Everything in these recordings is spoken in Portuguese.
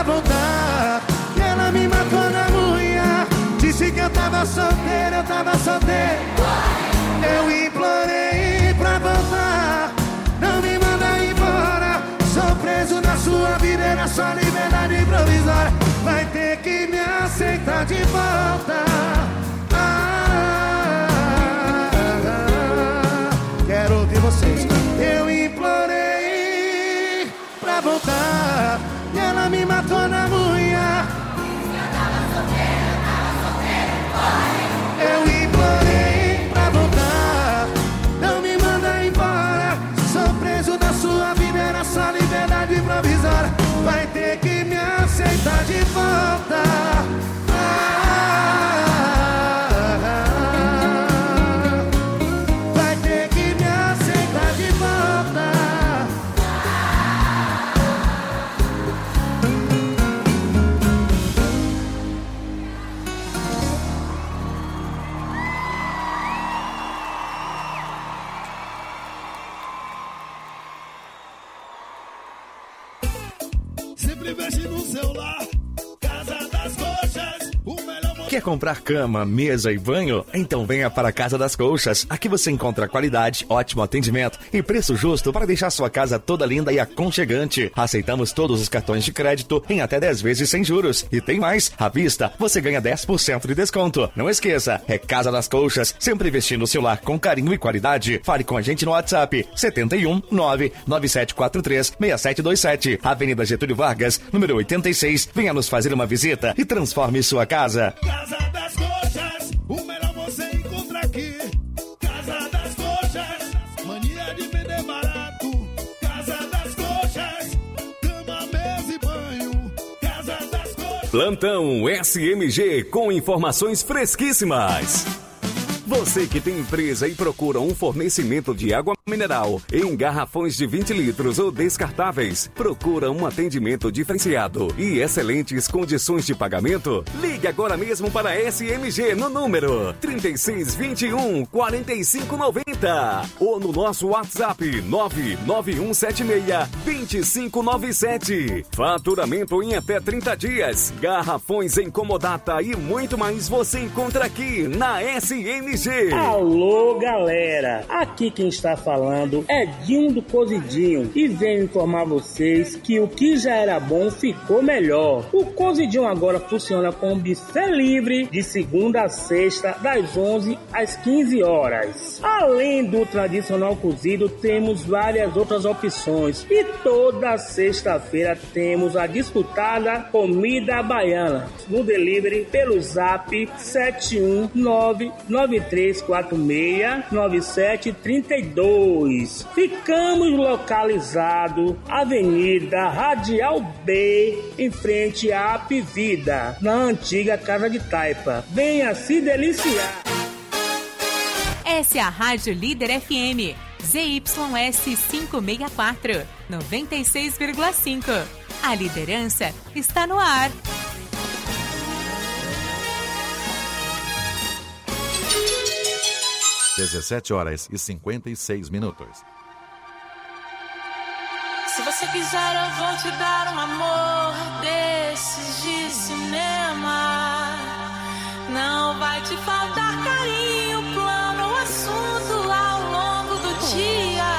voltar. E ela me matou na unha. Disse que eu tava solteiro. Eu implorei pra voltar. Não me manda embora. Sou preso na sua vida, era só liberdade provisória. Vai ter que me aceitar de volta. Quero ouvir vocês. Eu implorei pra voltar. E ela me matou na unha. Eu implorei pra voltar. Não me manda embora. Sou preso da sua vida, era só liberdade provisória. Vai ter que me aceitar de volta. Vai ter que me aceitar de volta. Sempre investe no celular. Casa das Coxas, o melhor. Quer comprar cama, mesa e banho? Então venha para a Casa das Colchas. Aqui você encontra qualidade, ótimo atendimento e preço justo para deixar sua casa toda linda e aconchegante. Aceitamos todos os cartões de crédito em até 10 vezes sem juros. E tem mais, à vista você ganha 10% de desconto. Não esqueça, é Casa das Colchas, sempre investindo no seu lar com carinho e qualidade. Fale com a gente no WhatsApp 71 99743 6727, Avenida Getúlio Vargas, número 86. Venha nos fazer uma visita e transforme sua casa. Casa das Coxas, o melhor você encontra aqui. Casa das Coxas, mania de vender barato. Casa das Coxas, cama, mesa e banho. Casa das Coxas. Plantão SMG com informações fresquíssimas. Você que tem empresa e procura um fornecimento de água mineral em garrafões de 20 litros ou descartáveis, procura um atendimento diferenciado e excelentes condições de pagamento? Ligue agora mesmo para a SMG no número 3621-4590 ou no nosso WhatsApp 99176-2597. Faturamento em até 30 dias, garrafões em comodata e muito mais você encontra aqui na SMG. Alô, galera! Aqui quem está falando é Dinho do Cozidinho e venho informar vocês que o que já era bom ficou melhor. O Cozidinho agora funciona com buffet livre de segunda a sexta, das 11 às 15 horas. Além do tradicional cozido, temos várias outras opções e toda sexta-feira temos a disputada comida baiana no delivery pelo zap 71993469732. Ficamos localizados Avenida Radial B, em frente à Apivida, na antiga Casa de Taipa. Venha se deliciar. Essa é a Rádio Líder FM, ZYS 564, 96,5. A liderança está no ar. 17h56. Se você quiser, eu vou te dar um amor desses de cinema. Não vai te faltar carinho, plano, assunto ao longo do dia.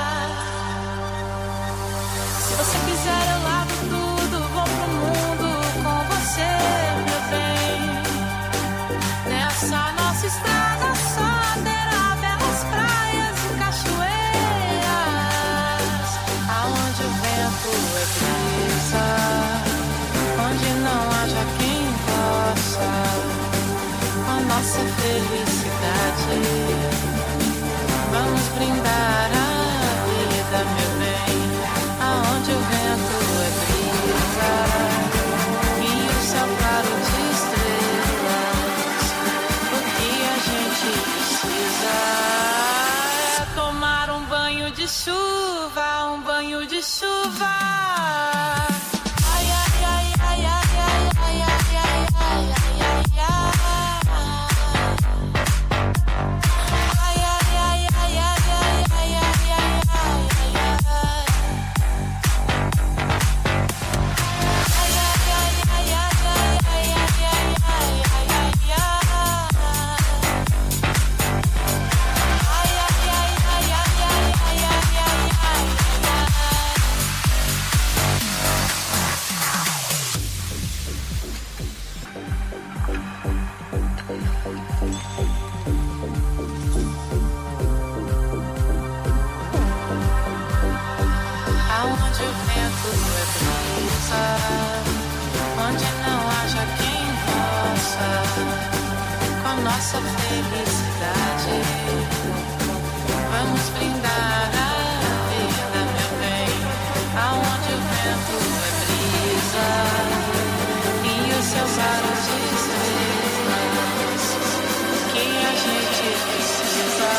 Se você quiser, eu largo tudo, vou pro mundo com você, meu bem. Nessa nossa estrada só terá belas praias e cachoeiras, aonde o vento é brisa, onde não haja quem possa a nossa felicidade. Vamos brindar a vida, meu bem, aonde o vento é brisa e o céu claro de estrelas. O que a gente precisa é tomar um banho de chuva, um banho de chuva. o vento é brisa, onde não haja quem possa com nossa felicidade. Vamos brindar a vida, meu bem, aonde o vento é brisa e os seus aros de estrelas que a gente precisa.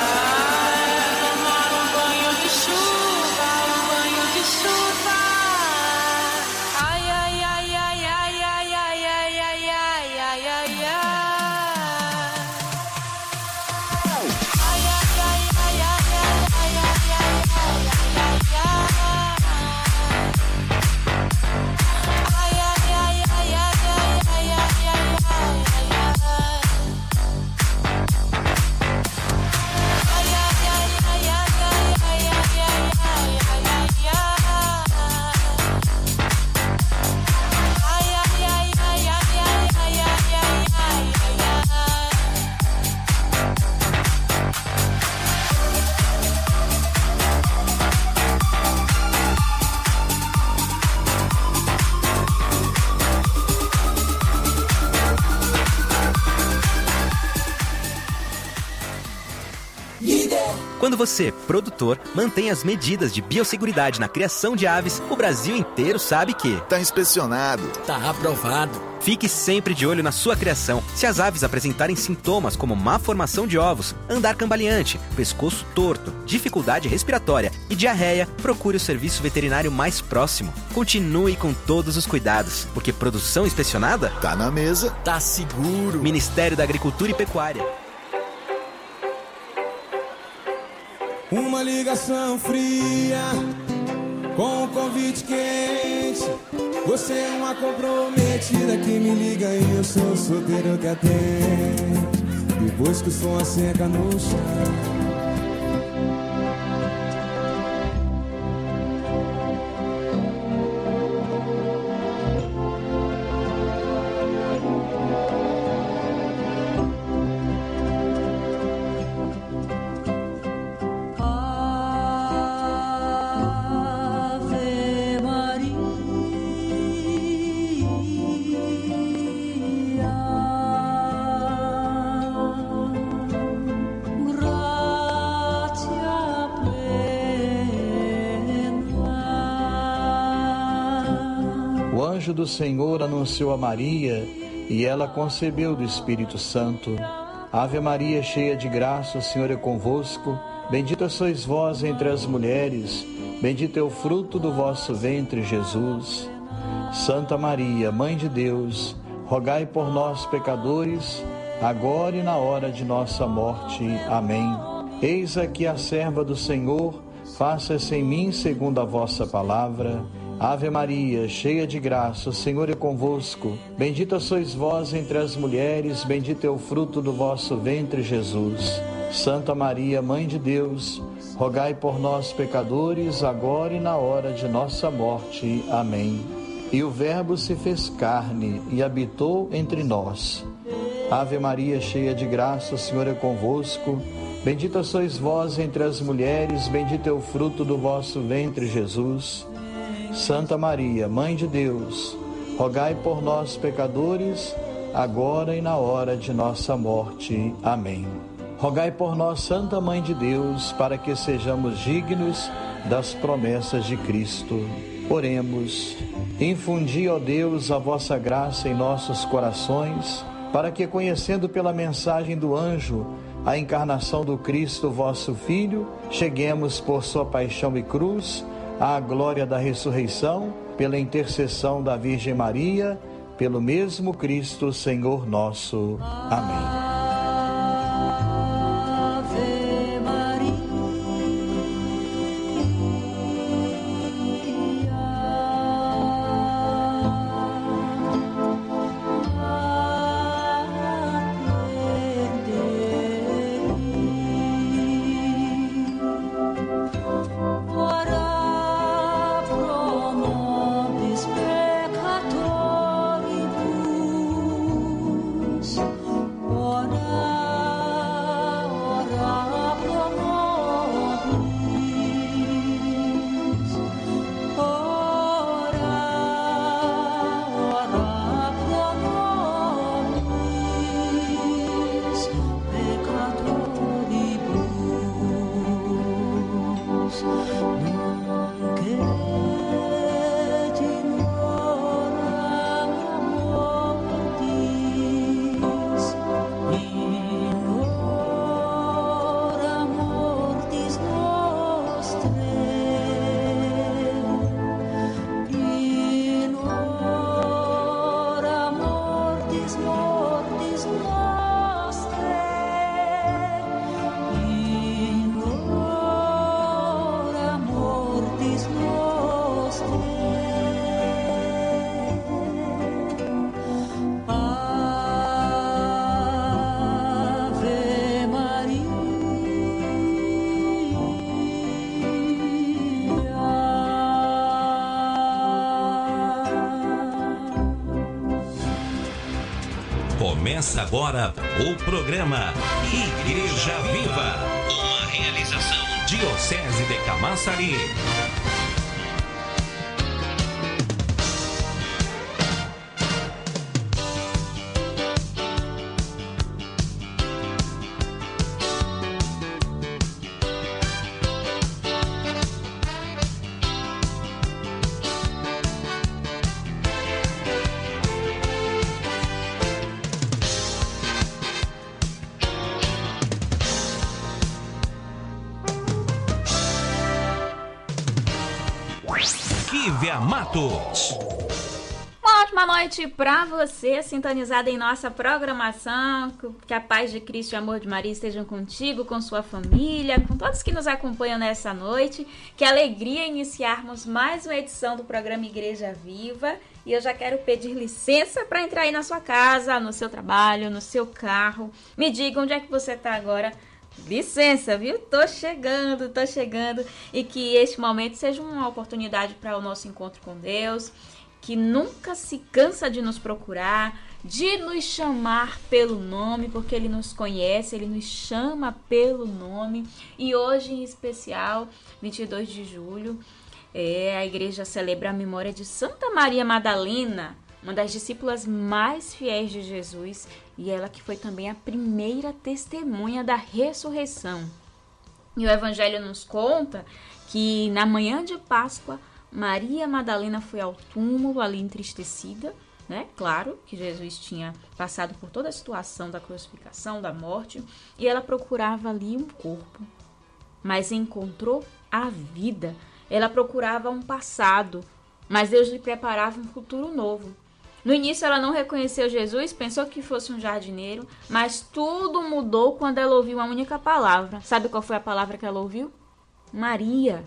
Tomar um banho de chuva, um banho de chuva. Ai, ai, ai, ai, ai, ai, ai, ai, ai, ai, ai, ai, ai. Quando você, produtor, mantém as medidas de biosseguridade na criação de aves, o Brasil inteiro sabe que tá inspecionado, tá aprovado. Fique sempre de olho na sua criação. Se as aves apresentarem sintomas como má formação de ovos, andar cambaleante, pescoço torto, dificuldade respiratória e diarreia, procure o serviço veterinário mais próximo. Continue com todos os cuidados, porque produção inspecionada tá na mesa, tá seguro. Ministério da Agricultura e Pecuária. Uma ligação fria com um convite quente. Você é uma comprometida que me liga e eu sou o solteiro que atende. Depois que o som asseca no chão. O anjo do Senhor anunciou a Maria, e ela concebeu do Espírito Santo. Ave Maria, cheia de graça, o Senhor é convosco. Bendita sois vós entre as mulheres, bendito é o fruto do vosso ventre, Jesus. Santa Maria, Mãe de Deus, rogai por nós, pecadores, agora e na hora de nossa morte. Amém. Eis aqui a serva do Senhor, faça-se em mim segundo a vossa palavra. Ave Maria, cheia de graça, o Senhor é convosco. Bendita sois vós entre as mulheres, bendito é o fruto do vosso ventre, Jesus. Santa Maria, Mãe de Deus, rogai por nós, pecadores, agora e na hora de nossa morte. Amém. E o Verbo se fez carne e habitou entre nós. Ave Maria, cheia de graça, o Senhor é convosco. Bendita sois vós entre as mulheres, bendito é o fruto do vosso ventre, Jesus. Santa Maria, Mãe de Deus, rogai por nós, pecadores, agora e na hora de nossa morte. Amém. Rogai por nós, Santa Mãe de Deus, para que sejamos dignos das promessas de Cristo. Oremos. Infundi, ó Deus, a vossa graça em nossos corações, para que, conhecendo pela mensagem do anjo a encarnação do Cristo, vosso Filho, cheguemos por sua paixão e cruz à glória da ressurreição, pela intercessão da Virgem Maria, pelo mesmo Cristo, Senhor nosso. Amém. Ora Começa agora o programa Igreja Viva, uma realização Diocese de Camaçari. Kívia Matos. Uma ótima noite para você, sintonizado em nossa programação. Que a paz de Cristo e o amor de Maria estejam contigo, com sua família, com todos que nos acompanham nessa noite. Que alegria iniciarmos mais uma edição do programa Igreja Viva. E eu já quero pedir licença para entrar aí na sua casa, no seu trabalho, no seu carro. Me diga onde é que você está agora. Licença, viu? Tô chegando. E que este momento seja uma oportunidade para o nosso encontro com Deus, que nunca se cansa de nos procurar, de nos chamar pelo nome, porque Ele nos conhece, Ele nos chama pelo nome. E hoje, em especial, 22 de julho, a igreja celebra a memória de Santa Maria Madalena, uma das discípulas mais fiéis de Jesus, e ela que foi também a primeira testemunha da ressurreição. E o Evangelho nos conta que na manhã de Páscoa, Maria Madalena foi ao túmulo ali entristecida, né? Claro que Jesus tinha passado por toda a situação da crucificação, da morte, e ela procurava ali um corpo, mas encontrou a vida. Ela procurava um passado, mas Deus lhe preparava um futuro novo. No início ela não reconheceu Jesus, pensou que fosse um jardineiro, mas tudo mudou quando ela ouviu uma única palavra. Sabe qual foi a palavra que ela ouviu? Maria.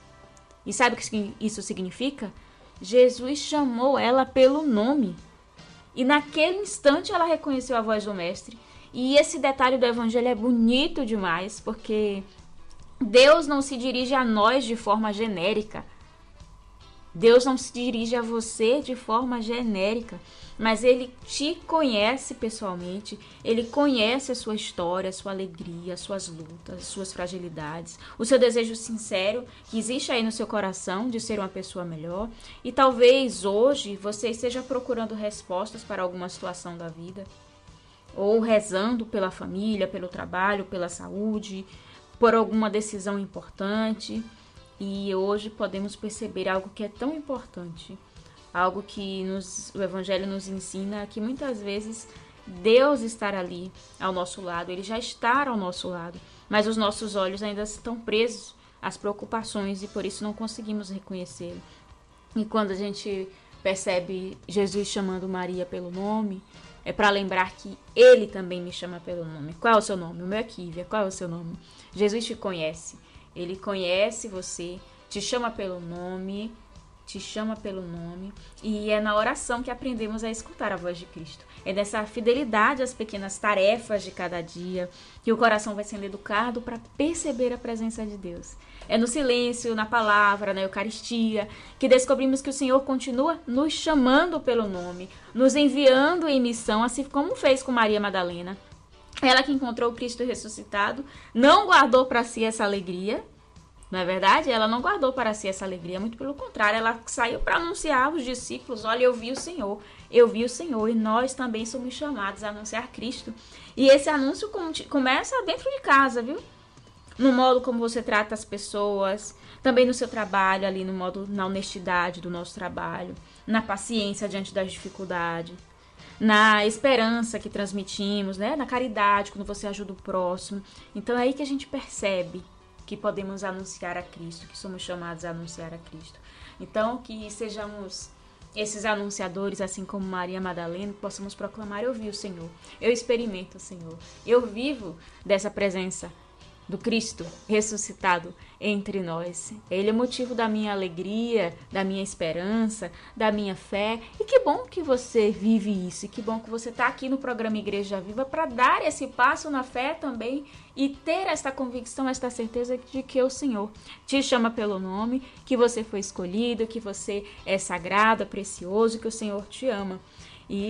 E sabe o que isso significa? Jesus chamou ela pelo nome. E naquele instante ela reconheceu a voz do Mestre. E esse detalhe do Evangelho é bonito demais, porque Deus não se dirige a nós de forma genérica. Deus não se dirige a você de forma genérica, mas Ele te conhece pessoalmente, Ele conhece a sua história, a sua alegria, as suas lutas, as suas fragilidades, o seu desejo sincero que existe aí no seu coração de ser uma pessoa melhor. E talvez hoje você esteja procurando respostas para alguma situação da vida, ou rezando pela família, pelo trabalho, pela saúde, por alguma decisão importante. E hoje podemos perceber algo que é tão importante, algo que o Evangelho nos ensina, que muitas vezes Deus estar ali ao nosso lado, Ele já está ao nosso lado, mas os nossos olhos ainda estão presos às preocupações e por isso não conseguimos reconhecê-lo. E quando a gente percebe Jesus chamando Maria pelo nome, é para lembrar que Ele também me chama pelo nome. Qual é o seu nome? O meu é Kívia. Qual é o seu nome? Jesus te conhece. Ele conhece você, te chama pelo nome, e é na oração que aprendemos a escutar a voz de Cristo. É nessa fidelidade às pequenas tarefas de cada dia que o coração vai sendo educado para perceber a presença de Deus. É no silêncio, na palavra, na Eucaristia, que descobrimos que o Senhor continua nos chamando pelo nome, nos enviando em missão, assim como fez com Maria Madalena. Ela que encontrou o Cristo ressuscitado, não guardou para si essa alegria, não é verdade? Ela não guardou para si essa alegria, muito pelo contrário, ela saiu para anunciar aos discípulos, olha, eu vi o Senhor, e nós também somos chamados a anunciar Cristo. E esse anúncio começa dentro de casa, viu? No modo como você trata as pessoas, também no seu trabalho, ali no modo, na honestidade do nosso trabalho, na paciência diante das dificuldades, na esperança que transmitimos, né? Na caridade, quando você ajuda o próximo. Então é aí que a gente percebe que podemos anunciar a Cristo, que somos chamados a anunciar a Cristo. Então, que sejamos esses anunciadores, assim como Maria Madalena, que possamos proclamar, eu vi o Senhor, eu experimento o Senhor, eu vivo dessa presença do Cristo ressuscitado entre nós. Ele é o motivo da minha alegria, da minha esperança, da minha fé. E que bom que você vive isso. E que bom que você está aqui no programa Igreja Viva para dar esse passo na fé também e ter esta convicção, esta certeza de que o Senhor te chama pelo nome, que você foi escolhido, que você é sagrado, é precioso, que o Senhor te ama. E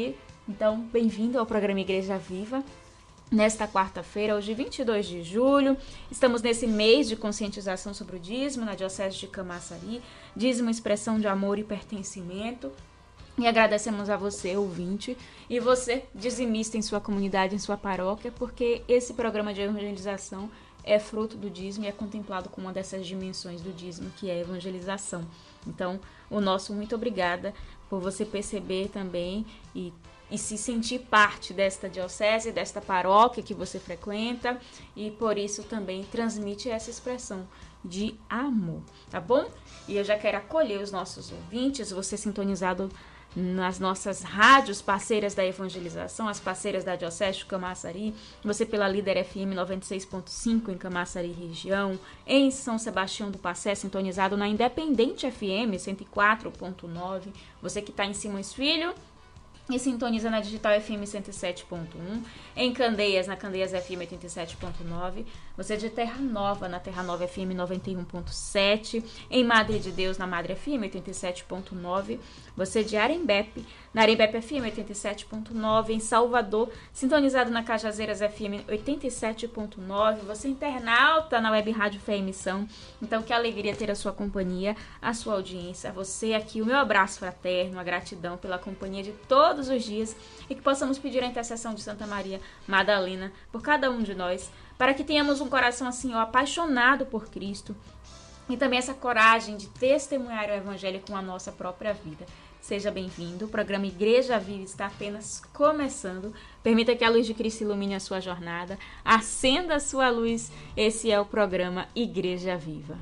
Então, bem-vindo ao programa Igreja Viva. Nesta quarta-feira, hoje 22 de julho, estamos nesse mês de conscientização sobre o dízimo na Diocese de Camaçari, dízimo expressão de amor e pertencimento. E agradecemos a você, ouvinte, e você, dizimista em sua comunidade, em sua paróquia, porque esse programa de evangelização é fruto do dízimo e é contemplado com uma dessas dimensões do dízimo, que é a evangelização. Então, o nosso muito obrigada por você perceber também e se sentir parte desta diocese, desta paróquia que você frequenta, e por isso também transmite essa expressão de amor, tá bom? E eu já quero acolher os nossos ouvintes, você sintonizado nas nossas rádios parceiras da evangelização, as parceiras da Diocese de Camaçari, você pela Líder FM 96.5 em Camaçari região, em São Sebastião do Passé, sintonizado na Independente FM 104.9, você que está em Simões Filho e sintoniza na Digital FM 107.1, em Candeias, na Candeias FM 87.9, você de Terra Nova, na Terra Nova FM 91.7, em Madre de Deus, na Madre FM 87.9, você de Arembepe, na Arembepe FM 87.9, em Salvador, sintonizado na Cajazeiras FM 87.9, você internauta na Web Rádio Fé e Missão. Então, que alegria ter a sua companhia, a sua audiência, a você aqui, o meu abraço fraterno, a gratidão pela companhia de todos os dias, e que possamos pedir a intercessão de Santa Maria Madalena por cada um de nós, para que tenhamos um coração assim, ó, apaixonado por Cristo, e também essa coragem de testemunhar o Evangelho com a nossa própria vida. Seja bem-vindo, o programa Igreja Viva está apenas começando. Permita que a luz de Cristo ilumine a sua jornada, acenda a sua luz. Esse é o programa Igreja Viva.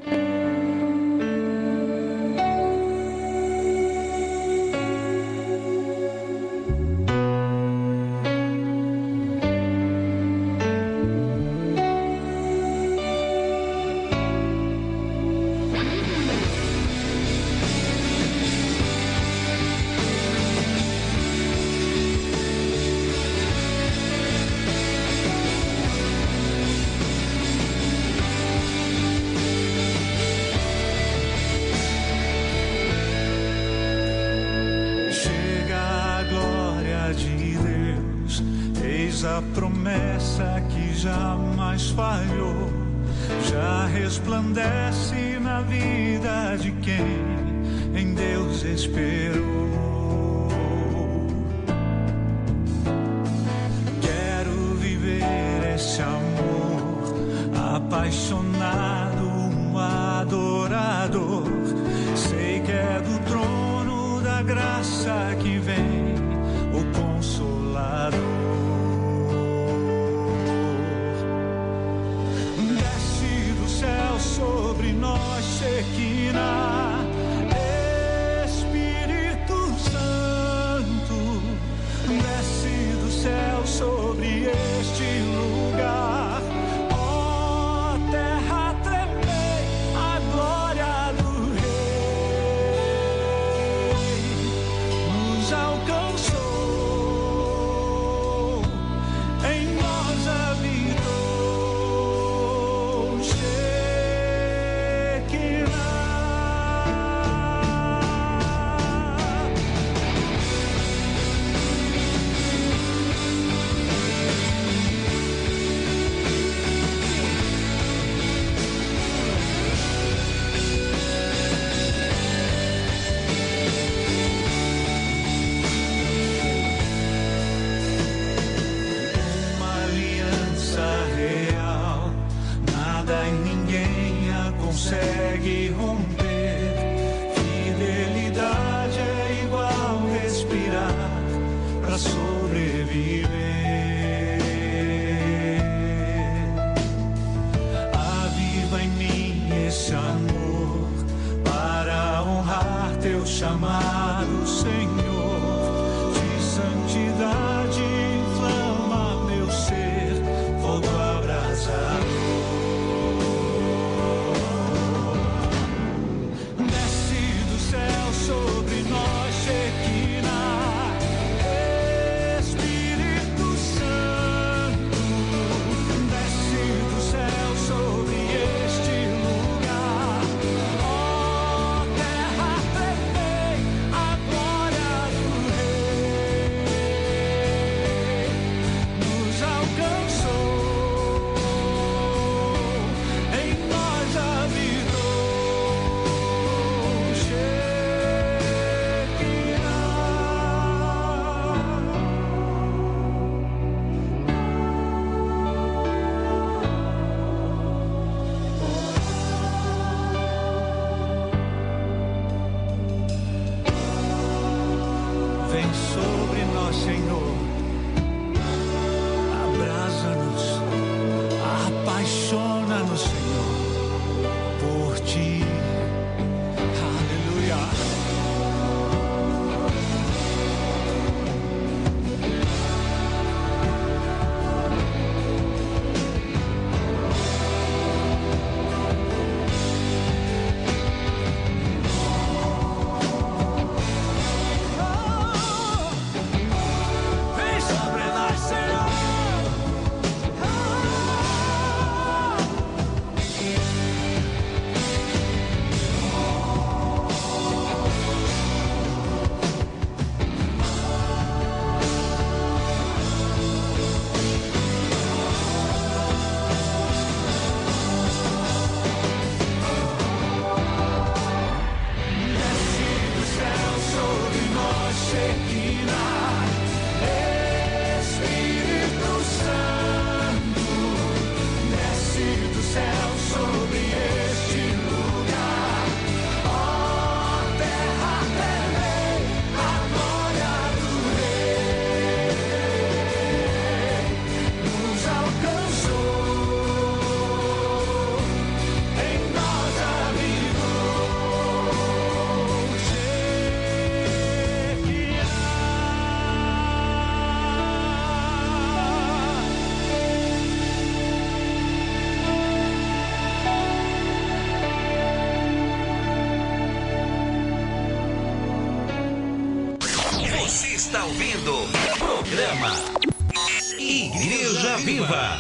A promessa que jamais falhou já resplandece na vida de quem em Deus esperou. Quero viver esse amor apaixonado, um adorador. Sei que é do trono da graça que vem o Consolador. Sobre nós, Shekinah, Espírito Santo, desce do céu sobre este lugar. Ó terra, tremei a glória do Rei nos alcançou, em nós habitou. Consegue romper. Fidelidade é igual respirar para sobreviver. Aviva em mim esse amor para honrar teu chamado, Senhor. De santidade inflama meu ser, fogo abrasador. Sobre nós, Shekinah, Espírito Santo, desce do céu sobre este lugar. Ó terra, tremei a glória do vem sobre nós, Senhor. Abraça-nos, apaixona-nos, Senhor, por Ti. Aleluia. Está ouvindo o programa Igreja Viva.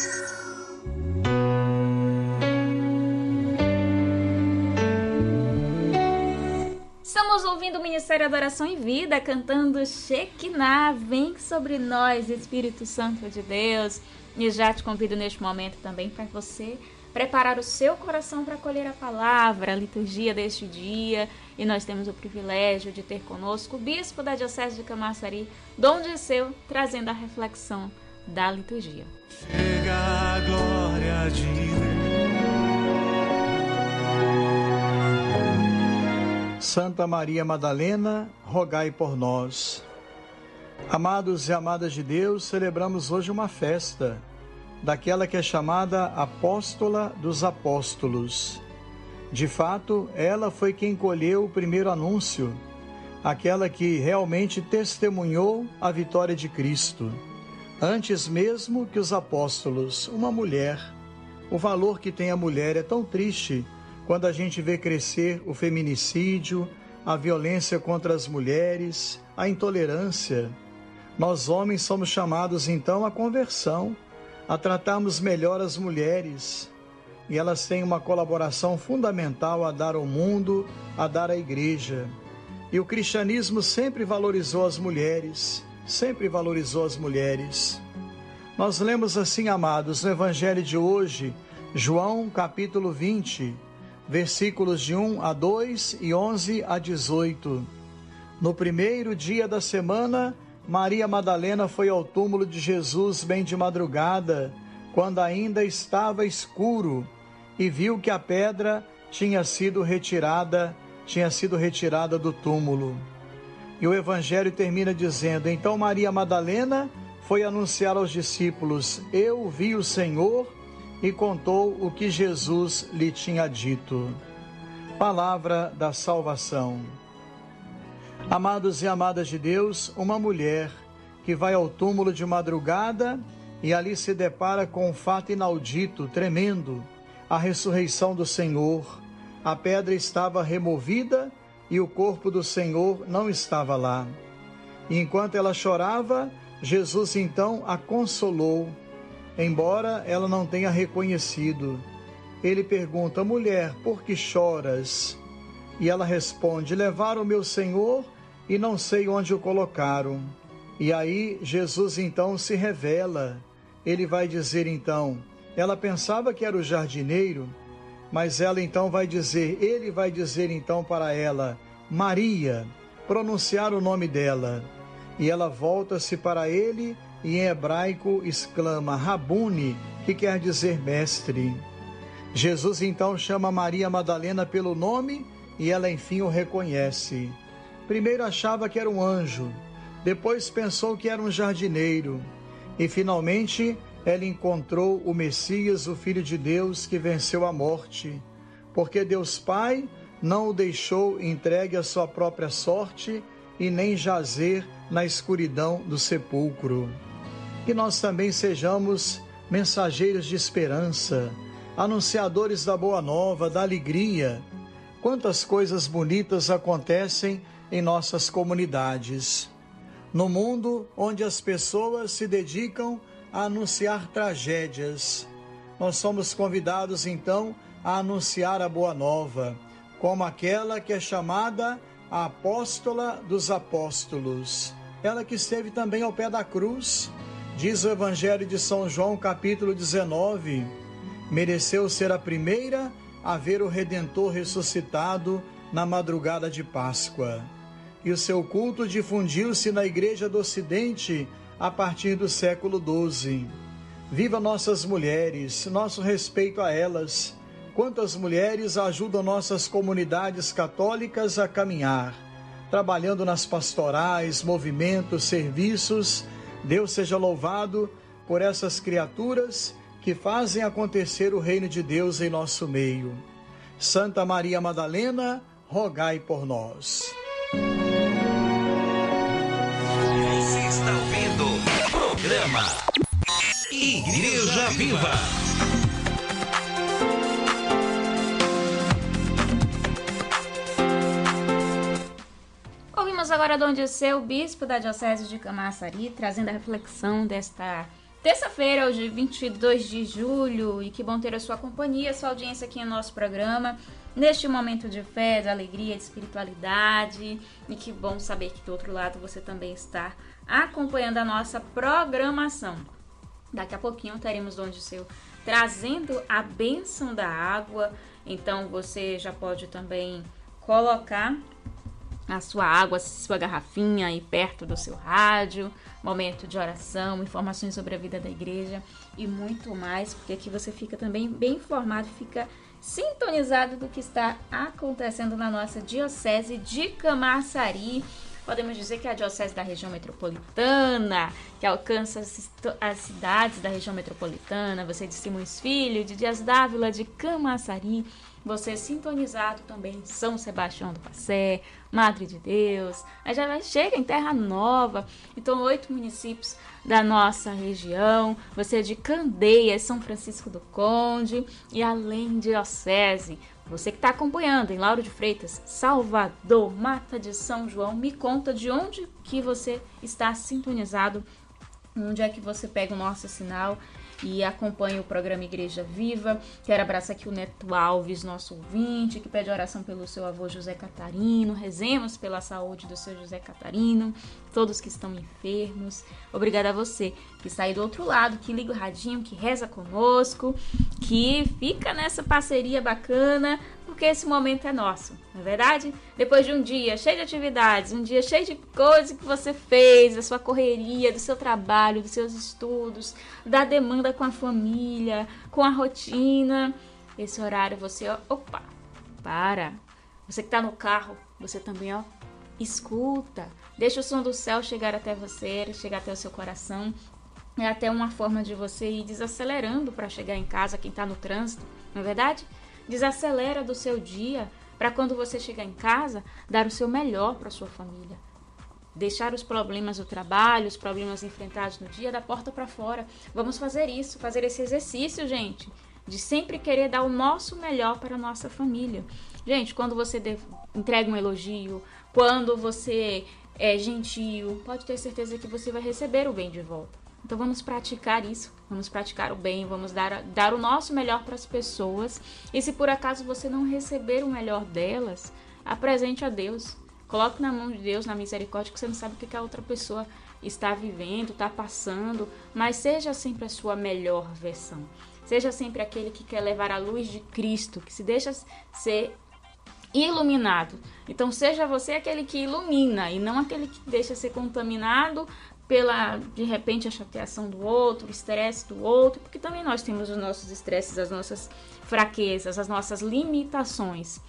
Estamos ouvindo o Ministério Adoração e Vida cantando Shekinah, vem sobre nós, Espírito Santo de Deus. E já te convido neste momento também para você preparar o seu coração para acolher a palavra, a liturgia deste dia. E nós temos o privilégio de ter conosco o bispo da Diocese de Camaçari, Dom Dirceu, trazendo a reflexão da liturgia. Chega a glória de Deus. Santa Maria Madalena, rogai por nós. Amados e amadas de Deus, celebramos hoje uma festa daquela que é chamada Apóstola dos Apóstolos. De fato, ela foi quem colheu o primeiro anúncio, aquela que realmente testemunhou a vitória de Cristo. Antes mesmo que os apóstolos, uma mulher. O valor que tem a mulher é tão triste quando a gente vê crescer o feminicídio, a violência contra as mulheres, a intolerância. Nós homens somos chamados então à conversão, a tratarmos melhor as mulheres. E elas têm uma colaboração fundamental a dar ao mundo, a dar à igreja. E o cristianismo sempre valorizou as mulheres, sempre valorizou as mulheres. Nós lemos assim, amados, no Evangelho de hoje, João capítulo 20, versículos de 1 a 2 e 11 a 18. No primeiro dia da semana, Maria Madalena foi ao túmulo de Jesus bem de madrugada, quando ainda estava escuro, e viu que a pedra tinha sido retirada do túmulo. E o Evangelho termina dizendo: então Maria Madalena foi anunciar aos discípulos: eu vi o Senhor, e contou o que Jesus lhe tinha dito. Palavra da salvação. Amados e amadas de Deus, uma mulher que vai ao túmulo de madrugada e ali se depara com um fato inaudito, tremendo, a ressurreição do Senhor. A pedra estava removida e o corpo do Senhor não estava lá. E enquanto ela chorava, Jesus então a consolou, embora ela não tenha reconhecido. Ele pergunta: mulher, por que choras? E ela responde: levaram o meu Senhor e não sei onde o colocaram. E aí Jesus então se revela. Ele vai dizer então, ela pensava que era o jardineiro, mas ele vai dizer então para ela, Maria, pronunciar o nome dela. E ela volta-se para ele e em hebraico exclama, Rabuni, que quer dizer mestre. Jesus então chama Maria Madalena pelo nome e ela enfim o reconhece. Primeiro achava que era um anjo, depois pensou que era um jardineiro e finalmente ela encontrou o Messias, o Filho de Deus que venceu a morte, porque Deus Pai não o deixou entregue à sua própria sorte e nem jazer na escuridão do sepulcro. Que nós também sejamos mensageiros de esperança, anunciadores da boa nova, da alegria. Quantas coisas bonitas acontecem em nossas comunidades. No mundo onde as pessoas se dedicam a anunciar tragédias, nós somos convidados então a anunciar a boa nova, como aquela que é chamada a apóstola dos apóstolos. Ela que esteve também ao pé da cruz, diz o Evangelho de São João, capítulo 19, mereceu ser a primeira a ver o Redentor ressuscitado na madrugada de Páscoa. E o seu culto difundiu-se na Igreja do Ocidente a partir do século XII. Viva nossas mulheres, nosso respeito a elas. Quantas mulheres ajudam nossas comunidades católicas a caminhar, trabalhando nas pastorais, movimentos, serviços. Deus seja louvado por essas criaturas que fazem acontecer o reino de Deus em nosso meio. Santa Maria Madalena, rogai por nós. Você está ouvindo o programa Igreja Viva. Ouvimos agora Dom Dirceu, bispo da Diocese de Camaçari, trazendo a reflexão desta terça-feira, hoje 22 de julho, e que bom ter a sua companhia, a sua audiência aqui no nosso programa, neste momento de fé, de alegria, de espiritualidade, e que bom saber que do outro lado você também está acompanhando a nossa programação. Daqui a pouquinho teremos Dom Dirceu trazendo a bênção da água, então você já pode também colocar a sua água, a sua garrafinha aí perto do seu rádio, momento de oração, informações sobre a vida da igreja e muito mais, porque aqui você fica também bem informado, fica sintonizado do que está acontecendo na nossa Diocese de Camaçari. Podemos dizer que é a Diocese da região metropolitana, que alcança as cidades da região metropolitana, você de Simões Filho, de Dias Dávila, de Camaçari, você sintonizado também em São Sebastião do Passé, Madre de Deus, aí já chega em Terra Nova, então 8 municípios da nossa região, você de Candeias, São Francisco do Conde e além de Diocese, você que está acompanhando em Lauro de Freitas, Salvador, Mata de São João, me conta de onde que você está sintonizado, onde é que você pega o nosso sinal e acompanha o programa Igreja Viva. Quero abraçar aqui o Neto Alves, nosso ouvinte, que pede oração pelo seu avô José Catarino. Rezemos pela saúde do seu José Catarino, todos que estão enfermos. Obrigada a você que está aí do outro lado, que liga o radinho, que reza conosco, que fica nessa parceria bacana, porque esse momento é nosso, não é verdade? Depois de um dia cheio de atividades, um dia cheio de coisas que você fez, da sua correria, do seu trabalho, dos seus estudos, da demanda com a família, com a rotina, esse horário você, opa, para. Você que está no carro, você também, escuta. Deixa o som do céu chegar até você, chegar até o seu coração. É até uma forma de você ir desacelerando para chegar em casa, quem está no trânsito, não é verdade? Desacelera do seu dia para quando você chegar em casa, dar o seu melhor para a sua família. Deixar os problemas do trabalho, os problemas enfrentados no dia, da porta para fora. Vamos fazer isso, fazer esse exercício, gente, de sempre querer dar o nosso melhor para a nossa família. Gente, quando você entrega um elogio, quando você é gentil, pode ter certeza que você vai receber o bem de volta. Então vamos praticar isso, vamos praticar o bem, vamos dar o nosso melhor para as pessoas. E se por acaso você não receber o melhor delas, apresente a Deus. Coloque na mão de Deus, na misericórdia, que você não sabe o que a outra pessoa está vivendo, está passando. Mas seja sempre a sua melhor versão. Seja sempre aquele que quer levar a luz de Cristo, que se deixa ser iluminado. Então seja você aquele que ilumina e não aquele que deixa ser contaminado pela, de repente, a chateação do outro, o estresse do outro, porque também nós temos os nossos estresses, as nossas fraquezas, as nossas limitações.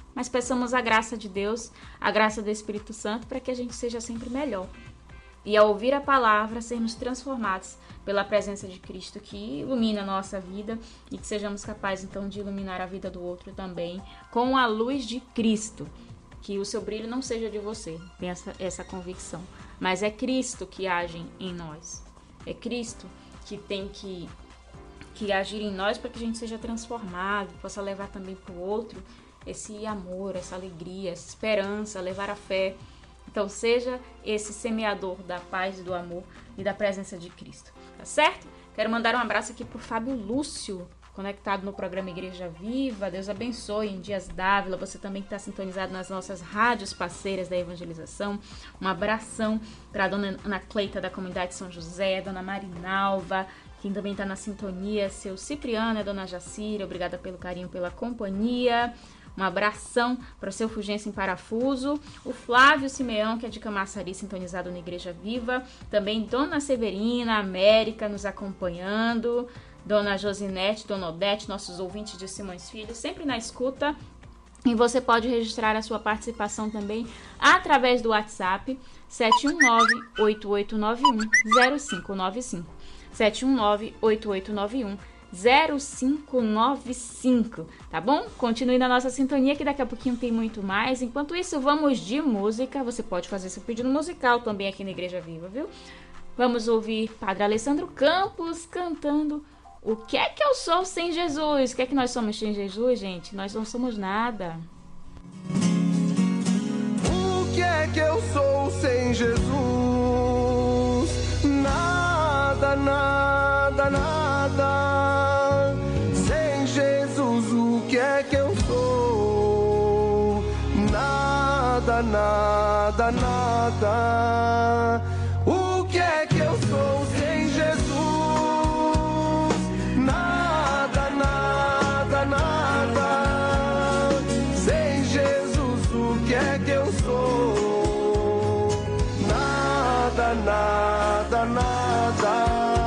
mas peçamos a graça de Deus, a graça do Espírito Santo, para que a gente seja sempre melhor. E ao ouvir a palavra, sermos transformados pela presença de Cristo, que ilumina a nossa vida, e que sejamos capazes, então, de iluminar a vida do outro também, com a luz de Cristo. Que o seu brilho não seja de você, tenha essa convicção, mas é Cristo que age em nós. É Cristo que tem que agir em nós para que a gente seja transformado, possa levar também para o outro esse amor, essa alegria, essa esperança, levar a fé. Então seja esse semeador da paz e do amor e da presença de Cristo, tá certo? Quero mandar um abraço aqui pro Fábio Lúcio, conectado no programa Igreja Viva. Deus abençoe em Dias d'Ávila, você também que está sintonizado nas nossas rádios parceiras da evangelização. Um abração para a dona Ana Cleita da comunidade São José, dona Marinalva, quem também está na sintonia, seu Cipriano, a dona Jacira, obrigada pelo carinho, pela companhia. Um abração para o seu Fulgêncio em Parafuso, o Flávio Simeão, que é de Camaçari, sintonizado na Igreja Viva, também Dona Severina, América, nos acompanhando, Dona Josinete, Dona Odete, nossos ouvintes de Simões Filho, sempre na escuta. E você pode registrar a sua participação também através do WhatsApp 719-8891-0595. 719-8891-0595, tá bom? Continue na nossa sintonia que daqui a pouquinho tem muito mais. Enquanto isso, vamos de música. Você pode fazer seu pedido musical também aqui na Igreja Viva, viu? Vamos ouvir Padre Alessandro Campos cantando O que é que eu sou sem Jesus? O que é que nós somos sem Jesus, gente? Nós não somos nada. O que é que eu sou sem Jesus? Nada, nada, nada. Sem Jesus, o que é que eu sou? Nada, nada, nada. O que é que eu sou sem Jesus? Nada, nada, nada. Sem Jesus, o que é que eu sou? Nada, nada, nada.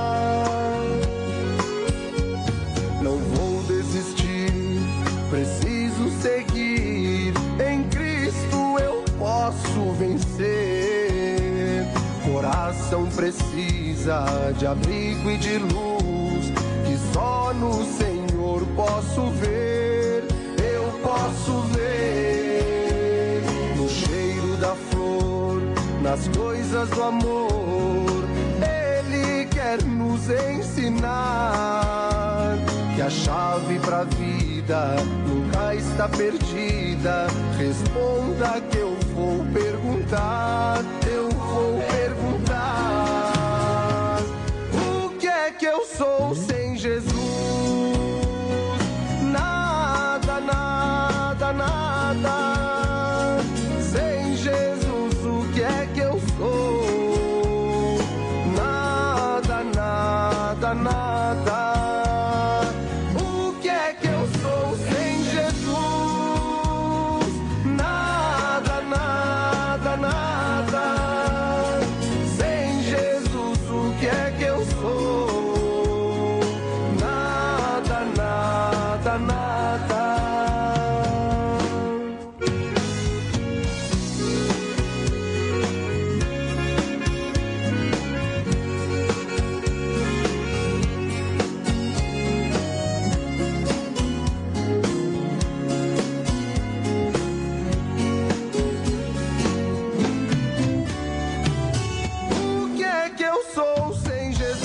Não vou desistir, preciso seguir. Em Cristo eu posso vencer. Coração precisa de abrigo e de luz, que só no Senhor posso ver. Eu posso ver no cheiro da flor, nas coisas do amor. Ele quer nos ensinar que a chave pra vida nunca está perdida. Responda que eu vou perguntar, eu vou perguntar. O que é que eu sou sem Jesus? Nada, nada, nada. Sem Jesus, o que é que eu sou? Nada, nada, nada. O que é que eu sou sem Jesus? Nada, nada, nada. Sem Jesus, o que é que eu sou? Nada, nada, nada. O que é que eu sou sem Jesus?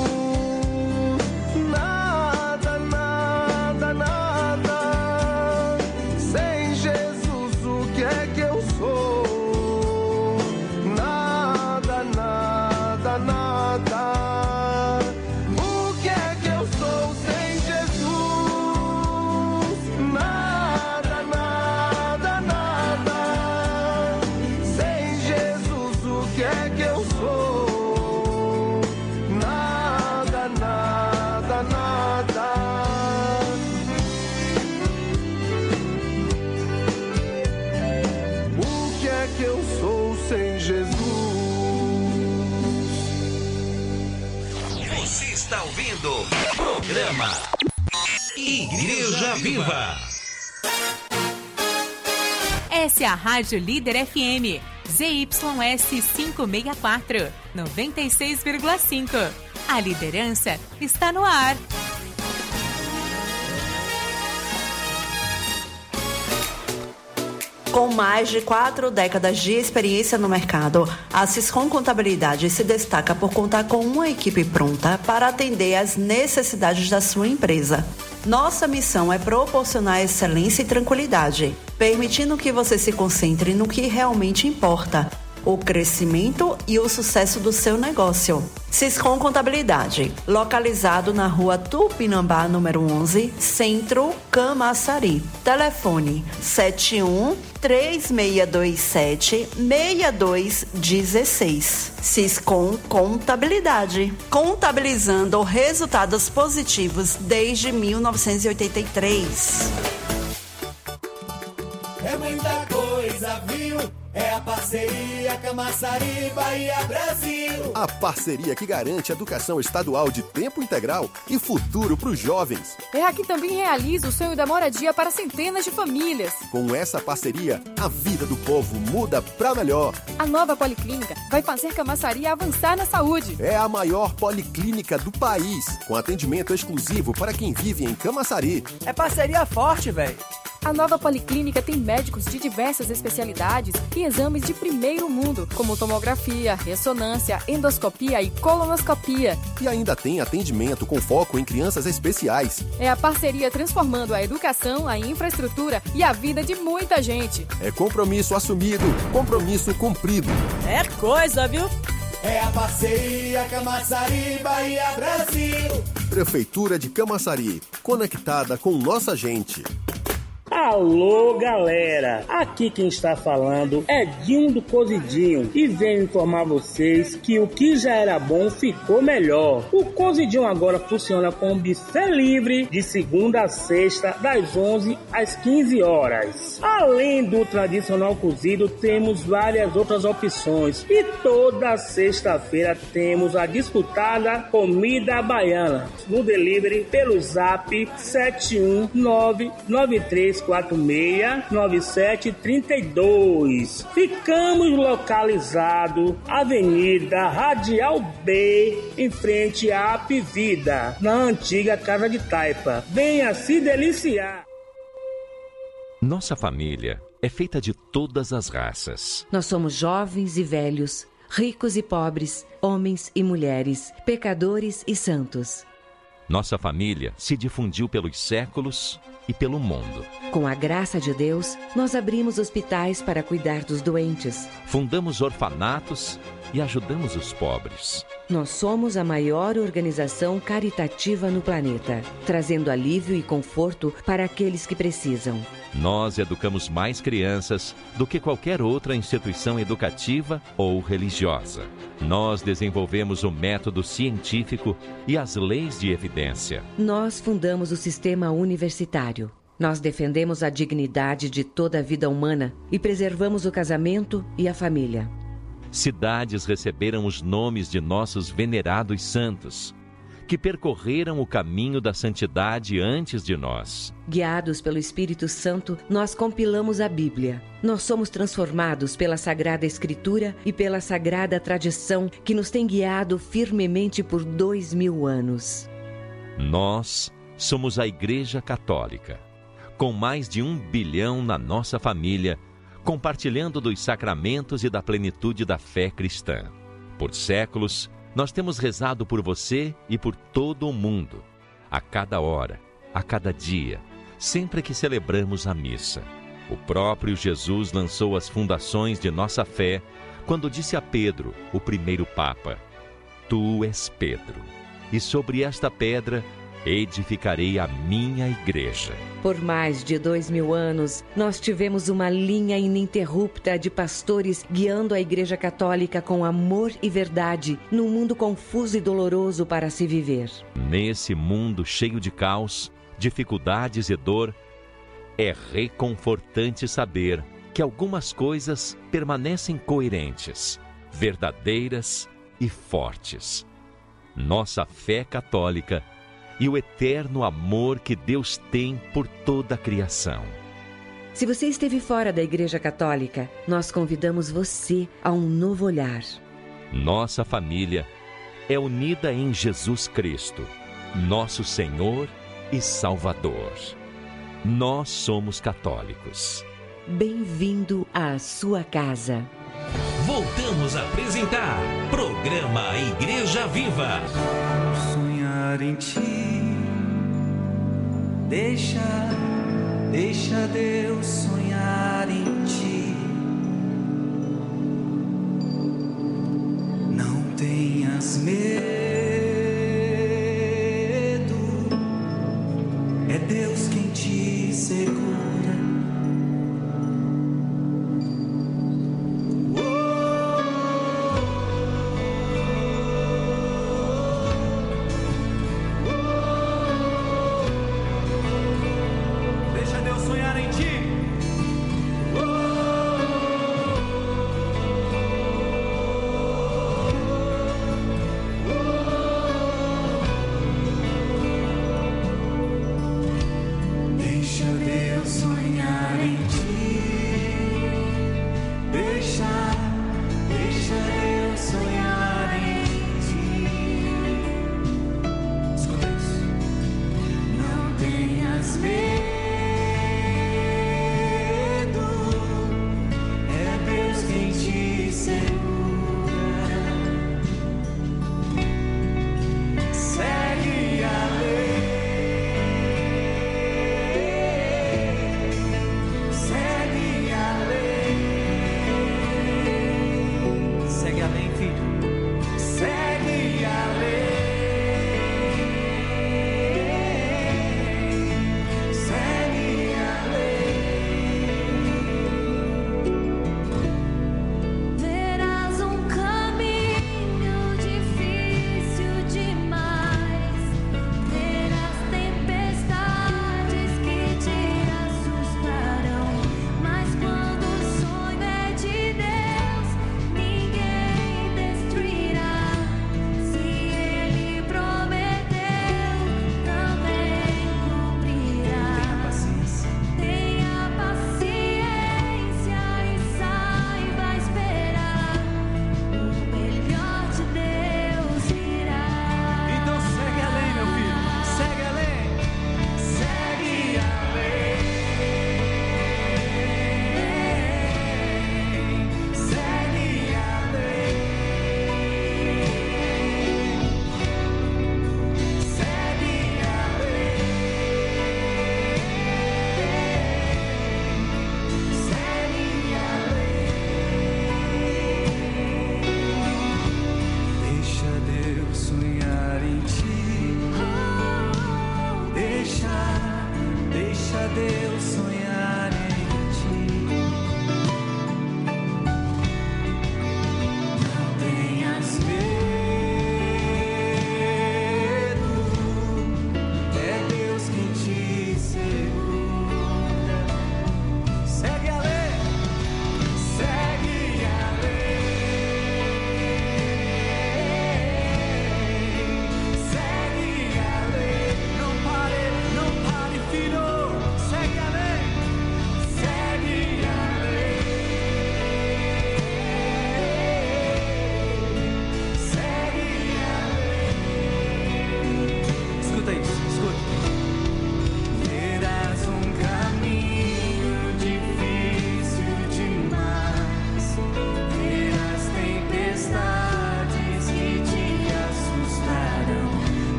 Nada, nada, nada. Sem Jesus, o que é que eu sou? Nada, nada, nada. O que é que eu sou sem Jesus? Nada, nada, nada. Sem Jesus, o que é que eu sou? Nada, nada, nada. O que é que eu sou sem Jesus? Você está ouvindo o programa Igreja Viva. Essa é a Rádio Líder FM, ZYS 564, 96,5. A liderança está no ar. Com mais de 4 décadas de experiência no mercado, a Siscom Contabilidade se destaca por contar com uma equipe pronta para atender às necessidades da sua empresa. Nossa missão é proporcionar excelência e tranquilidade, permitindo que você se concentre no que realmente importa: o crescimento e o sucesso do seu negócio. Siscom Contabilidade, localizado na rua Tupinambá, número 11, Centro, Camaçari. Telefone 71-3627-6216. Siscom Contabilidade, contabilizando resultados positivos desde 1983. É muita coisa, viu? É a parceria Camaçari, Bahia, Brasil. A parceria que garante educação estadual de tempo integral e futuro para os jovens. É a que também realiza o sonho da moradia para centenas de famílias. Com essa parceria, a vida do povo muda para melhor. A nova Policlínica vai fazer Camaçari avançar na saúde. É a maior policlínica do país, com atendimento exclusivo para quem vive em Camaçari. É parceria forte, velho. A nova Policlínica tem médicos de diversas especialidades e exames de primeiro mundo, como tomografia, ressonância, endoscopia e colonoscopia. E ainda tem atendimento com foco em crianças especiais. É a parceria transformando a educação, a infraestrutura e a vida de muita gente. É compromisso assumido, compromisso cumprido. É coisa, viu? É a parceria Camaçari, Bahia, Brasil. Prefeitura de Camaçari, conectada com nossa gente. Alô, galera! Aqui quem está falando é Dinho do Cozidinho e venho informar vocês que o que já era bom ficou melhor. O Cozidinho agora funciona com buffet livre de segunda a sexta, das 11 às 15 horas. Além do tradicional cozido, temos várias outras opções e toda sexta-feira temos a disputada comida baiana no delivery pelo zap 71993469732. Ficamos localizados Avenida Radial B, em frente à Apivida, na antiga Casa de Taipa. Venha se deliciar. Nossa família é feita de todas as raças. Nós somos jovens e velhos, ricos e pobres, homens e mulheres, pecadores e santos. Nossa família se difundiu pelos séculos e pelo mundo. Com a graça de Deus, nós abrimos hospitais para cuidar dos doentes. Fundamos orfanatos e ajudamos os pobres. Nós somos a maior organização caritativa no planeta, trazendo alívio e conforto para aqueles que precisam. Nós educamos mais crianças do que qualquer outra instituição educativa ou religiosa. Nós desenvolvemos o método científico e as leis de evidência. Nós fundamos o sistema universitário. Nós defendemos a dignidade de toda a vida humana e preservamos o casamento e a família. Cidades receberam os nomes de nossos venerados santos, que percorreram o caminho da santidade antes de nós. Guiados pelo Espírito Santo, nós compilamos a Bíblia. Nós somos transformados pela Sagrada Escritura e pela Sagrada Tradição que nos tem guiado firmemente por 2000 anos. Nós somos a Igreja Católica, com mais de 1 bilhão na nossa família, compartilhando dos sacramentos e da plenitude da fé cristã. Por séculos, nós temos rezado por você e por todo o mundo, a cada hora, a cada dia, sempre que celebramos a missa. O próprio Jesus lançou as fundações de nossa fé quando disse a Pedro, o primeiro Papa: Tu és Pedro, e sobre esta pedra edificarei a minha igreja. Por mais de 2000 anos, nós tivemos uma linha ininterrupta de pastores guiando a Igreja Católica com amor e verdade num mundo confuso e doloroso para se viver. Nesse mundo cheio de caos, dificuldades e dor, é reconfortante saber que algumas coisas permanecem coerentes, verdadeiras e fortes. Nossa fé católica e o eterno amor que Deus tem por toda a criação. Se você esteve fora da Igreja Católica, nós convidamos você a um novo olhar. Nossa família é unida em Jesus Cristo, nosso Senhor e Salvador. Nós somos católicos. Bem-vindo à sua casa. Voltamos a apresentar Programa Igreja Viva. Sonhar em ti, deixa Deus sonhar em ti. Não tenhas medo, é Deus quem te segura.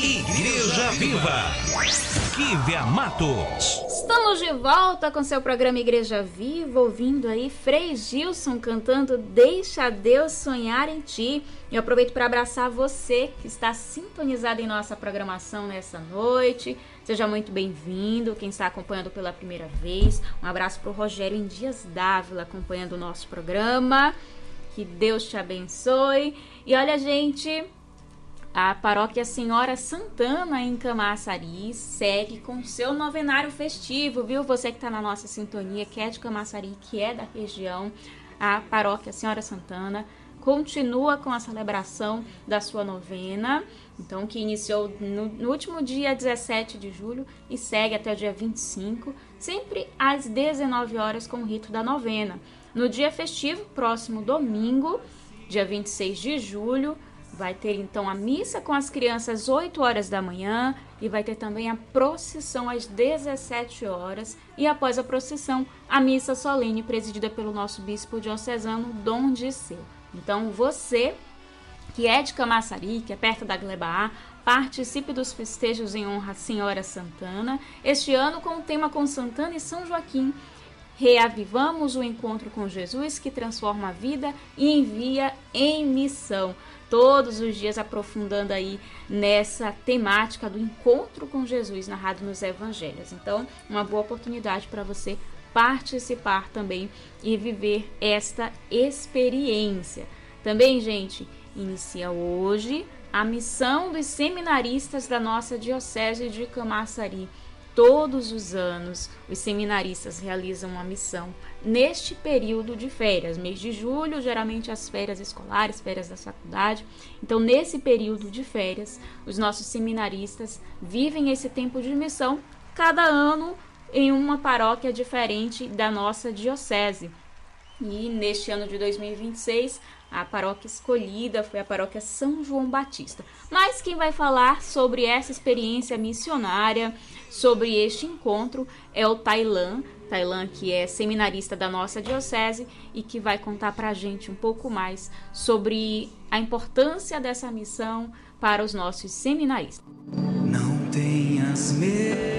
Igreja Viva. Kívia Matos. Estamos de volta com seu programa Igreja Viva, ouvindo aí Frei Gilson cantando Deixa Deus Sonhar em Ti. Eu aproveito para abraçar você que está sintonizado em nossa programação nessa noite. Seja muito bem-vindo, quem está acompanhando pela primeira vez. Um abraço para o Rogério em Dias Dávila, acompanhando o nosso programa. Que Deus te abençoe. E olha, gente, a Paróquia Senhora Santana em Camaçari segue com seu novenário festivo, viu? Você que está na nossa sintonia, que é de Camaçari, que é da região, a Paróquia Senhora Santana continua com a celebração da sua novena, então que iniciou no último dia 17 de julho e segue até o dia 25, sempre às 19 horas com o rito da novena. No dia festivo, próximo domingo, dia 26 de julho, vai ter então a missa com as crianças às 8 horas da manhã e vai ter também a procissão às 17 horas e após a procissão, a missa solene presidida pelo nosso bispo diocesano Dom Disseu. Então você que é de Camaçari, que é perto da Gleba A, participe dos festejos em honra à Senhora Santana, este ano com o tema com Santana e São Joaquim. Reavivamos o encontro com Jesus que transforma a vida e envia em missão. Todos os dias aprofundando aí nessa temática do encontro com Jesus narrado nos evangelhos. Então, uma boa oportunidade para você participar também e viver esta experiência. Também, gente, inicia hoje a missão dos seminaristas da nossa Diocese de Camaçari. Todos os anos, os seminaristas realizam uma missão neste período de férias, mês de julho, geralmente as férias escolares, férias da faculdade. Então, nesse período de férias, os nossos seminaristas vivem esse tempo de missão, cada ano em uma paróquia diferente da nossa diocese. E neste ano de 2026, a paróquia escolhida foi a paróquia São João Batista. Mas quem vai falar sobre essa experiência missionária, sobre este encontro, é o Tailan, que é seminarista da nossa diocese e que vai contar pra gente um pouco mais sobre a importância dessa missão para os nossos seminaristas. Não tenhas medo.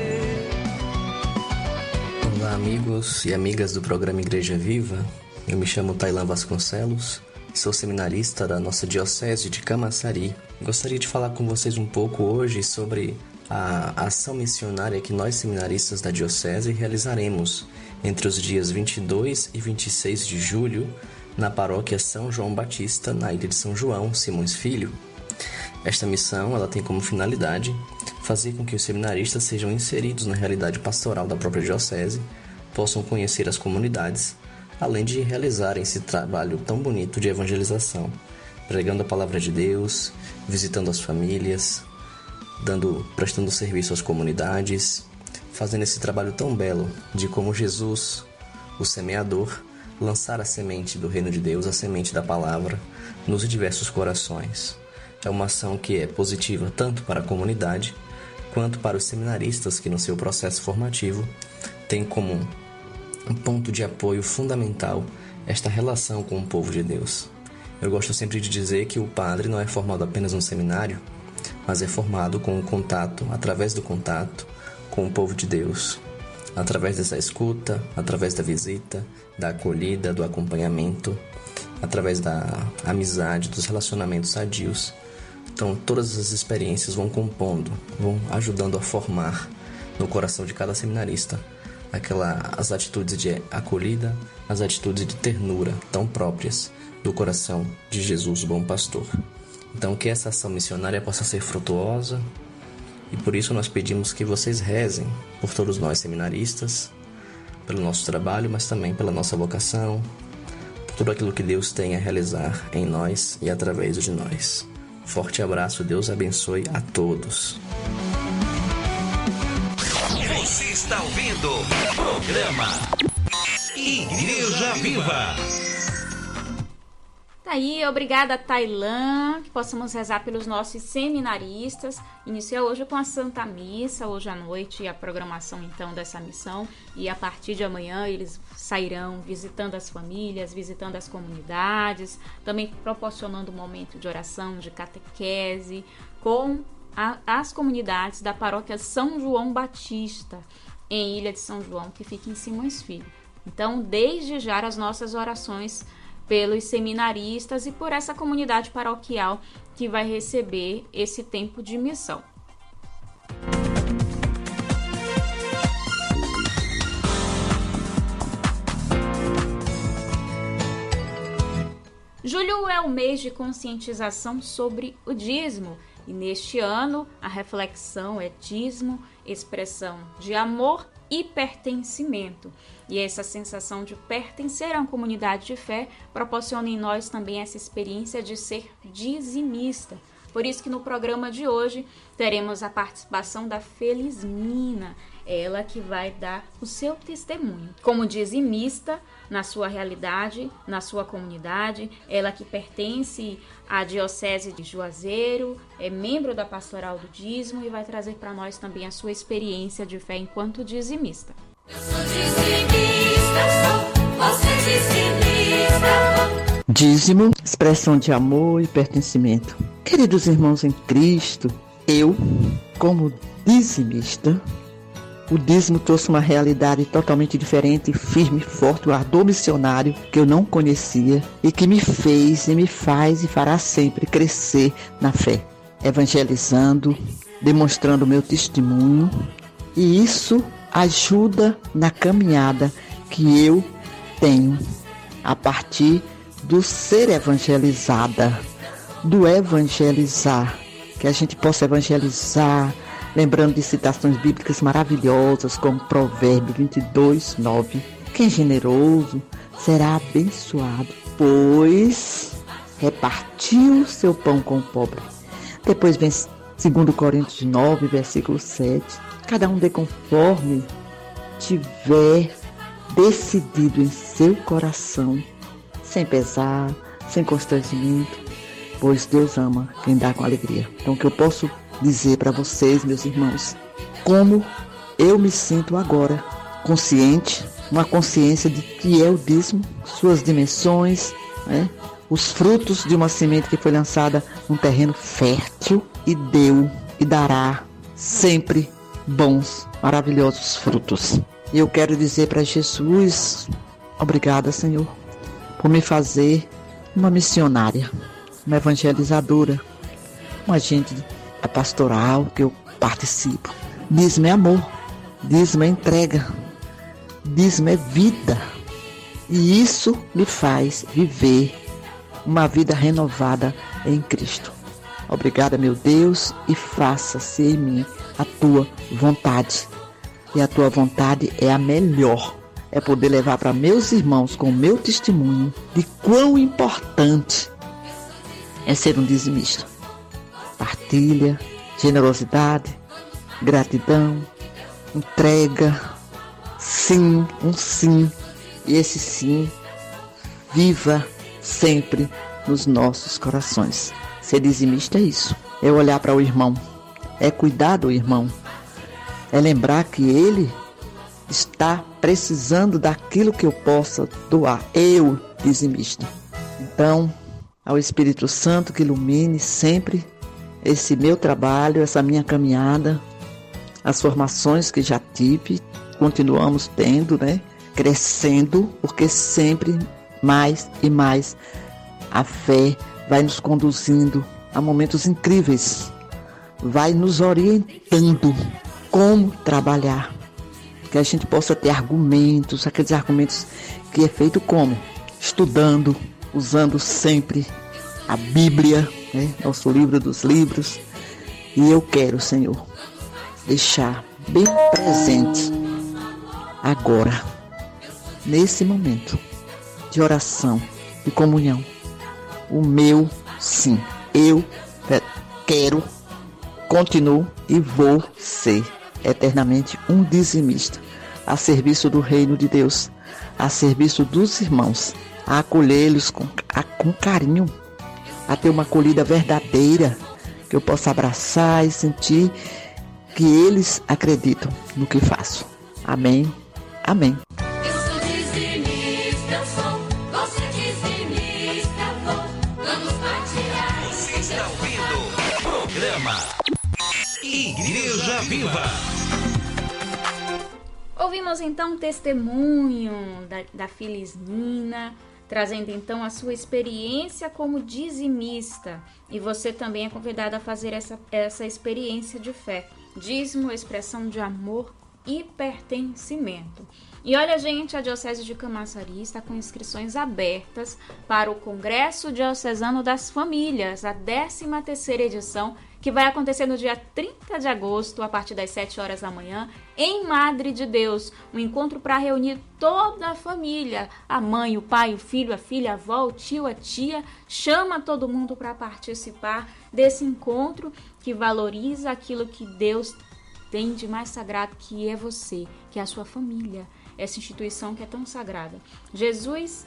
Olá, amigos e amigas do programa Igreja Viva. Eu me chamo Tailan Vasconcelos, sou seminarista da nossa Diocese de Camaçari. Gostaria de falar com vocês um pouco hoje sobre a ação missionária que nós seminaristas da Diocese realizaremos entre os dias 22 e 26 de julho na paróquia São João Batista, na ilha de São João, Simões Filho. Esta missão ela tem como finalidade fazer com que os seminaristas sejam inseridos na realidade pastoral da própria Diocese, possam conhecer as comunidades, além de realizarem esse trabalho tão bonito de evangelização, pregando a palavra de Deus, visitando as famílias, prestando serviço às comunidades, fazendo esse trabalho tão belo de como Jesus, o semeador, lançar a semente do reino de Deus, a semente da palavra, nos diversos corações. É uma ação que é positiva tanto para a comunidade, quanto para os seminaristas que no seu processo formativo têm como um ponto de apoio fundamental esta relação com o povo de Deus. Eu gosto sempre de dizer que o padre não é formado apenas no seminário, mas é formado com o contato, através do contato com o povo de Deus, através dessa escuta, através da visita, da acolhida, do acompanhamento, através da amizade, dos relacionamentos sadios. Então, todas as experiências vão compondo, vão ajudando a formar no coração de cada seminarista as atitudes de acolhida, as atitudes de ternura tão próprias do coração de Jesus, o bom pastor. Então, que essa ação missionária possa ser frutuosa e por isso nós pedimos que vocês rezem por todos nós seminaristas, pelo nosso trabalho, mas também pela nossa vocação, por tudo aquilo que Deus tem a realizar em nós e através de nós. Forte abraço, Deus abençoe a todos. Você está ouvindo o programa Igreja Viva. Tá aí, obrigada Tailan, que possamos rezar pelos nossos seminaristas. Inicia hoje com a Santa Missa, hoje à noite a programação então dessa missão, e a partir de amanhã eles sairão visitando as famílias, visitando as comunidades, também proporcionando um momento de oração, de catequese, com às comunidades da paróquia São João Batista, em Ilha de São João, que fica em Simões Filho. Então, desde já, as nossas orações pelos seminaristas e por essa comunidade paroquial que vai receber esse tempo de missão. Julho é o mês de conscientização sobre o dízimo, e neste ano a reflexão é dízimo, expressão de amor e pertencimento. E essa sensação de pertencer a uma comunidade de fé proporciona em nós também essa experiência de ser dizimista. Por isso que no programa de hoje teremos a participação da Felizmina, ela que vai dar o seu testemunho como dizimista na sua realidade, na sua comunidade, ela que pertence à Diocese de Juazeiro, é membro da Pastoral do Dízimo e vai trazer para nós também a sua experiência de fé enquanto dizimista. Eu sou dizimista, você dizimista. Dízimo, expressão de amor e pertencimento. Queridos irmãos em Cristo, eu, como dizimista, o dízimo trouxe uma realidade totalmente diferente, firme, forte, o ardor missionário que eu não conhecia e que me fez e me faz e fará sempre crescer na fé, evangelizando, demonstrando meu testemunho, e isso ajuda na caminhada que eu tenho a partir do ser evangelizada, do evangelizar, que a gente possa evangelizar, lembrando de citações bíblicas maravilhosas, como Provérbios 22, 9. Quem é generoso será abençoado, pois repartiu seu pão com o pobre. Depois vem 2 Coríntios 9, versículo 7. Cada um dê conforme tiver decidido em seu coração, sem pesar, sem constrangimento, pois Deus ama quem dá com alegria. Então, o que eu posso dizer para vocês, meus irmãos, como eu me sinto agora, consciente, uma consciência de que é o dízimo, suas dimensões, né? Os frutos de uma semente que foi lançada num terreno fértil e deu e dará sempre bons, maravilhosos frutos. E eu quero dizer para Jesus, obrigada, Senhor, por me fazer uma missionária, uma evangelizadora, um agente da pastoral que eu participo. Dízimo é amor, dízimo é entrega, dízimo é vida. E isso me faz viver uma vida renovada em Cristo. Obrigada, meu Deus, e faça-se em mim a tua vontade. E a tua vontade é a melhor. É poder levar para meus irmãos com o meu testemunho de quão importante é ser um dizimista. Partilha, generosidade, gratidão, entrega, sim, um sim. E esse sim viva sempre nos nossos corações. Ser dizimista é isso. É olhar para o irmão, é cuidar do irmão, é lembrar que ele está precisando daquilo que eu possa doar. Eu, dizimista. Então, ao Espírito Santo que ilumine sempre esse meu trabalho, essa minha caminhada, as formações que já tive, continuamos tendo, né? Crescendo, porque sempre mais e mais a fé vai nos conduzindo a momentos incríveis, vai nos orientando como trabalhar, que a gente possa ter argumentos, aqueles argumentos que é feito como? Estudando, usando sempre a Bíblia, né? Nosso livro dos livros. E eu quero, Senhor, deixar bem presente agora, nesse momento de oração e comunhão, o meu sim. Eu quero, continuo e vou ser eternamente um dizimista, a serviço do reino de Deus, a serviço dos irmãos, a acolhê-los com carinho, a ter uma acolhida verdadeira, que eu possa abraçar e sentir que eles acreditam no que faço. Amém. Amém. Eu sou dizimista, eu sou, você dizimista, vou, vamos partilhar. Você está ouvindo o programa Igreja Viva. Ouvimos então o testemunho da Filisnina, trazendo então a sua experiência como dizimista. E você também é convidado a fazer essa experiência de fé. Dízimo, expressão de amor e pertencimento. E olha, gente, a Diocese de Camaçari está com inscrições abertas para o Congresso Diocesano das Famílias, a 13ª edição, que vai acontecer no dia 30 de agosto, a partir das 7 horas da manhã, em Madre de Deus. Um encontro para reunir toda a família, a mãe, o pai, o filho, a filha, a avó, o tio, a tia. Chama todo mundo para participar desse encontro que valoriza aquilo que Deus tem de mais sagrado, que é você, que é a sua família, essa instituição que é tão sagrada. Jesus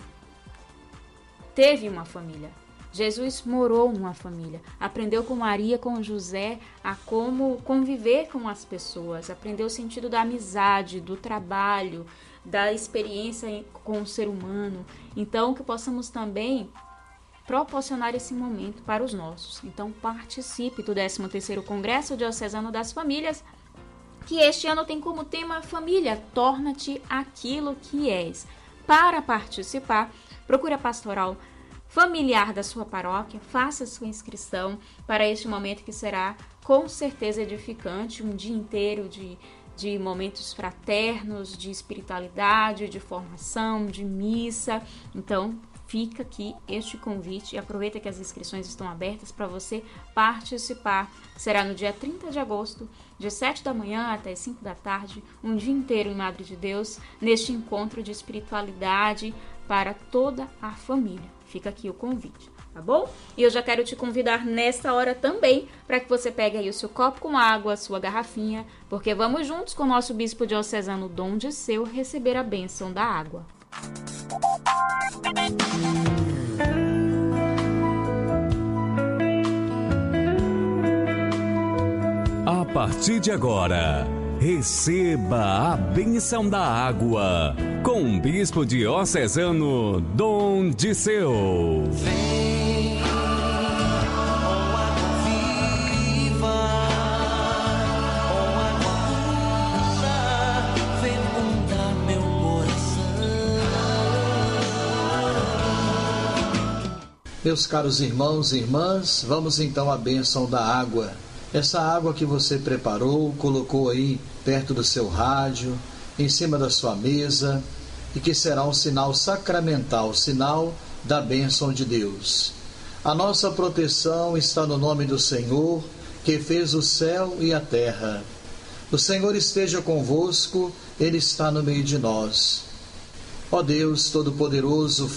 teve uma família. Jesus morou numa família, aprendeu com Maria, com José, a como conviver com as pessoas, aprendeu o sentido da amizade, do trabalho, da experiência com o ser humano. Então, que possamos também proporcionar esse momento para os nossos. Então, participe do 13º Congresso Diocesano das Famílias, que este ano tem como tema Família, torna-te aquilo que és. Para participar, procure a pastoral familiar da sua paróquia, faça sua inscrição para este momento que será com certeza edificante, um dia inteiro de momentos fraternos, de espiritualidade, de formação, de missa. Então, fica aqui este convite e aproveita que as inscrições estão abertas para você participar. Será no dia 30 de agosto, de 7 da manhã até 5 da tarde, um dia inteiro em Madre de Deus, neste encontro de espiritualidade para toda a família. Fica aqui o convite, tá bom? E eu já quero te convidar nesta hora também para que você pegue aí o seu copo com água, a sua garrafinha, porque vamos juntos com o nosso bispo diocesano Dom Disseu receber a bênção da água. A partir de agora, receba a bênção da água com o bispo diocesano Dom Disseu. Vem, ó água viva, ó água pura, fecunda meu coração. Meus caros irmãos e irmãs, vamos então à bênção da água. Essa água que você preparou, colocou aí perto do seu rádio, em cima da sua mesa, e que será um sinal sacramental, sinal da bênção de Deus. A nossa proteção está no nome do Senhor, que fez o céu e a terra. O Senhor esteja convosco, Ele está no meio de nós. Ó Deus Todo-Poderoso,